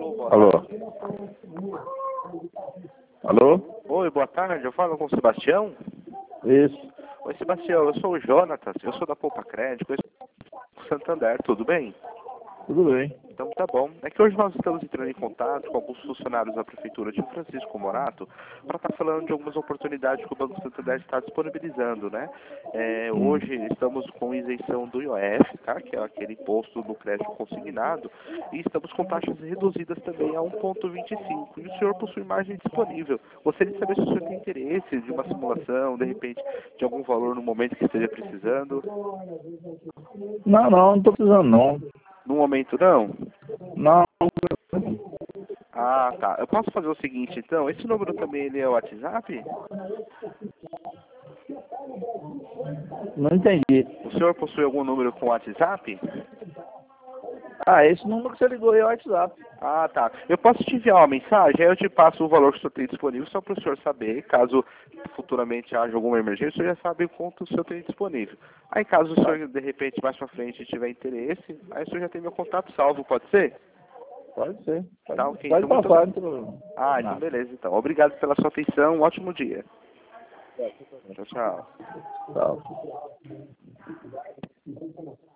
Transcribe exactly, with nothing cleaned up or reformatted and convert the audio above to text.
Alô, boa Alô? tarde. Alô? Oi, boa tarde. Eu falo com o Sebastião. Isso. Oi, Sebastião. Eu sou o Jonatas. Eu sou da Poupa Crédito. Eu sou do Santander. Tudo bem? Tudo bem. Então tá bom. É que hoje nós estamos entrando em contato com alguns funcionários da Prefeitura de Francisco Morato para estar falando de algumas oportunidades que o Banco Santander está disponibilizando, né? É, Hum. hoje estamos com isenção do I O F, tá? Que é aquele imposto no crédito consignado, e estamos com taxas reduzidas também a um vírgula vinte e cinco. E o senhor possui margem disponível. Gostaria de saber se o senhor tem interesse de uma simulação, de repente, de algum valor no momento que esteja precisando. Não, não, não tô precisando não. No momento não? Não, Ah, tá. Eu posso fazer o seguinte, então. Esse número também ele é o WhatsApp? não entendi. O senhor possui algum número com WhatsApp? Ah, esse número que você ligou aí é o WhatsApp. Ah, tá. Eu posso te enviar uma mensagem, aí eu te passo o valor que o senhor tem disponível, só para o senhor saber, caso futuramente haja alguma emergência, o senhor já sabe o quanto o senhor tem disponível. Aí caso o Tá. senhor, de repente, mais pra frente tiver interesse, aí o senhor já tem meu contato salvo, pode ser? Pode ser. Pode, Tá, ok. pode Então, muito passar, não obrigado. tem problema. Ah, então Nada. beleza, então. Obrigado pela sua atenção, um ótimo dia. Tchau, tchau. Tchau.